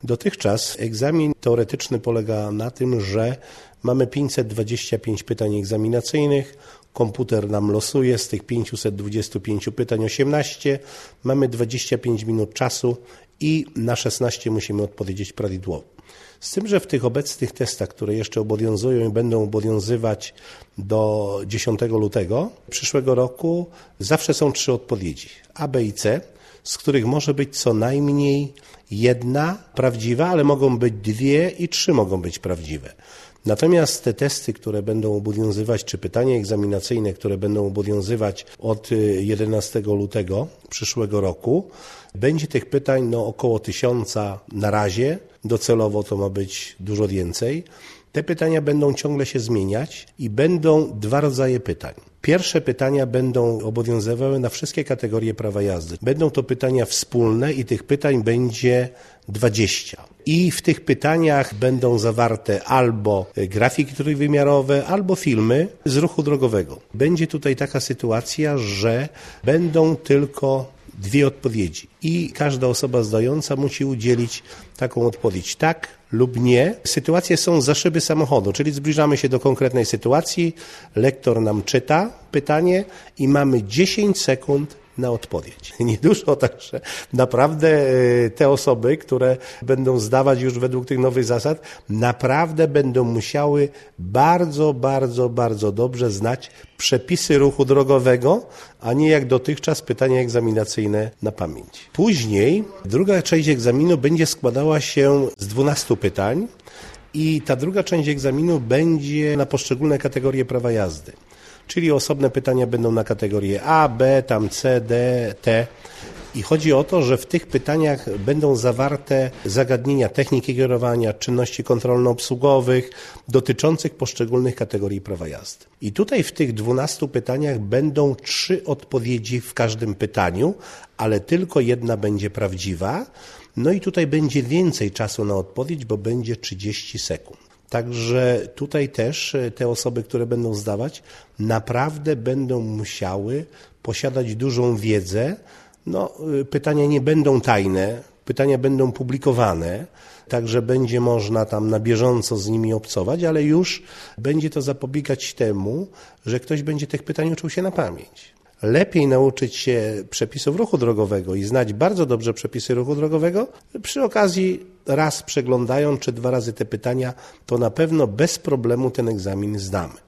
Dotychczas egzamin teoretyczny polega na tym, że mamy 525 pytań egzaminacyjnych, komputer nam losuje z tych 525 pytań 18, mamy 25 minut czasu i na 16 musimy odpowiedzieć prawidłowo. Z tym, że w tych obecnych testach, które jeszcze obowiązują i będą obowiązywać do 10 lutego przyszłego roku, zawsze są 3 odpowiedzi A, B i C, z których może być co najmniej jedna prawdziwa, ale mogą być 2 i 3 mogą być prawdziwe. Natomiast te testy, które będą obowiązywać, czy pytania egzaminacyjne, które będą obowiązywać od 11 lutego przyszłego roku, będzie tych pytań około 1000 na razie, docelowo to ma być dużo więcej. Te pytania będą ciągle się zmieniać i będą 2 rodzaje pytań. Pierwsze pytania będą obowiązywały na wszystkie kategorie prawa jazdy. Będą to pytania wspólne i tych pytań będzie 20. I w tych pytaniach będą zawarte albo grafiki trójwymiarowe, albo filmy z ruchu drogowego. Będzie tutaj taka sytuacja, że będą tylko 2 odpowiedzi i każda osoba zdająca musi udzielić taką odpowiedź tak lub nie. Sytuacje są za szyby samochodu, czyli zbliżamy się do konkretnej sytuacji, lektor nam czyta pytanie i mamy 10 sekund na odpowiedź. Niedużo, także naprawdę te osoby, które będą zdawać już według tych nowych zasad, naprawdę będą musiały bardzo dobrze znać przepisy ruchu drogowego, a nie jak dotychczas pytania egzaminacyjne na pamięć. Później druga część egzaminu będzie składała się z 12 pytań i ta druga część egzaminu będzie na poszczególne kategorie prawa jazdy. Czyli osobne pytania będą na kategorie A, B, tam C, D, T. I chodzi o to, że w tych pytaniach będą zawarte zagadnienia techniki kierowania, czynności kontrolno-obsługowych dotyczących poszczególnych kategorii prawa jazdy. I tutaj w tych 12 pytaniach będą 3 odpowiedzi w każdym pytaniu, ale tylko jedna będzie prawdziwa. No i tutaj będzie więcej czasu na odpowiedź, bo będzie 30 sekund. Także tutaj też te osoby, które będą zdawać, naprawdę będą musiały posiadać dużą wiedzę. Pytania nie będą tajne, pytania będą publikowane, także będzie można tam na bieżąco z nimi obcować, ale już będzie to zapobiegać temu, że ktoś będzie tych pytań uczył się na pamięć. Lepiej nauczyć się przepisów ruchu drogowego i znać bardzo dobrze przepisy ruchu drogowego, przy okazji raz przeglądając czy 2 razy te pytania, to na pewno bez problemu ten egzamin zdamy.